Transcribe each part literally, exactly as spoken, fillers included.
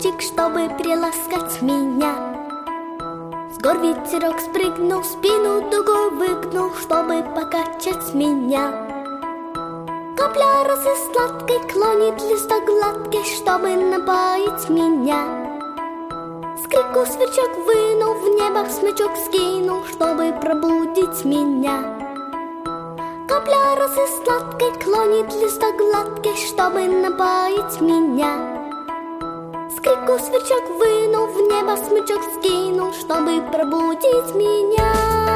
лучик, чтобы приласкать меня. С гор ветерок спрыгнул, спину дугой выгнул, чтобы покачать меня. Капля росы сладкой клонит листок гладкий, чтобы напоить меня. С крику сверчок вынул, в небо смычок скинул, чтобы пробудить меня. Капля росы сладкой клонит листок гладкий, чтобы напоить меня. С крику сверчок вынул, в небо смычок скинул, чтобы пробудить меня.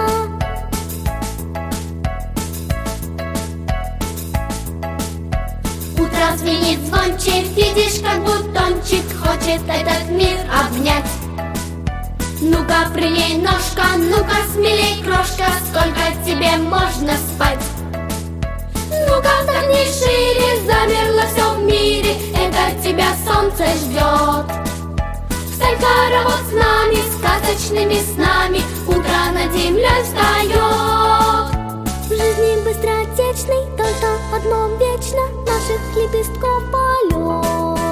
Утро звенит звонче, видишь, как бутончик хочет этот мир обнять. Ну-ка, прилей ножка, ну-ка, смелей, крошка, сколько тебе можно спать? Ну-ка, вдохни шире, замерло все в мире, это тебя солнце ждет. Встань, хоровод с нами, сказочными снами, утро над землей встает. В жизни быстротечной только одно вечно, наших лепестков полет.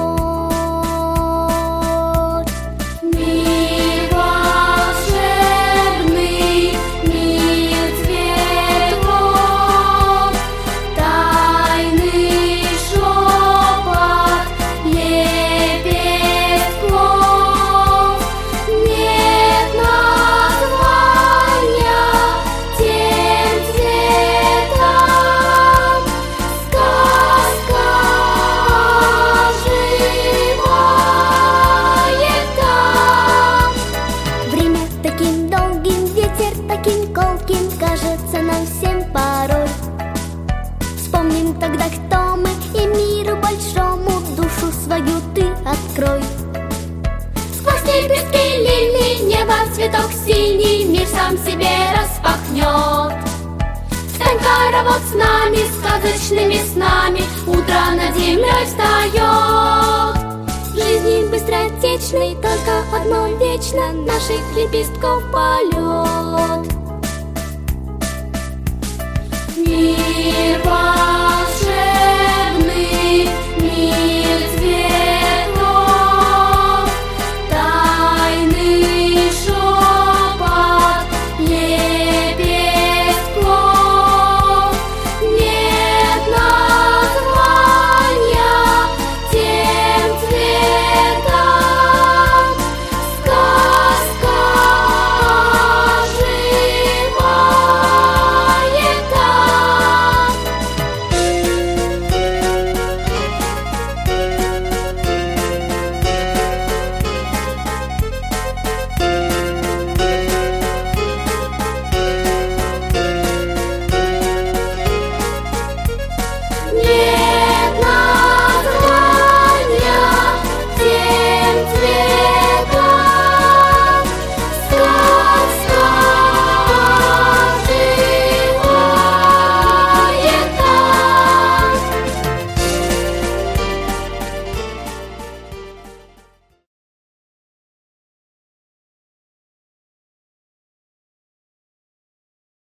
Мир волшебный, мир цветов, тайный шепот лепестков. Нет названия тем цветам, сказка оживает там. Время таким долгим, ветер таким колким, кажется нам всем порой. Вспомним тогда, кто мы, и миру большому душу свою ты открой. Сквозь лепестки лилий, небо цветок синий, мир сам себе распахнет. Встань, хоровод с нами, сказочными снами, утро над землей встает. В жизни быстротечной только одно вечно, наших лепестков полет.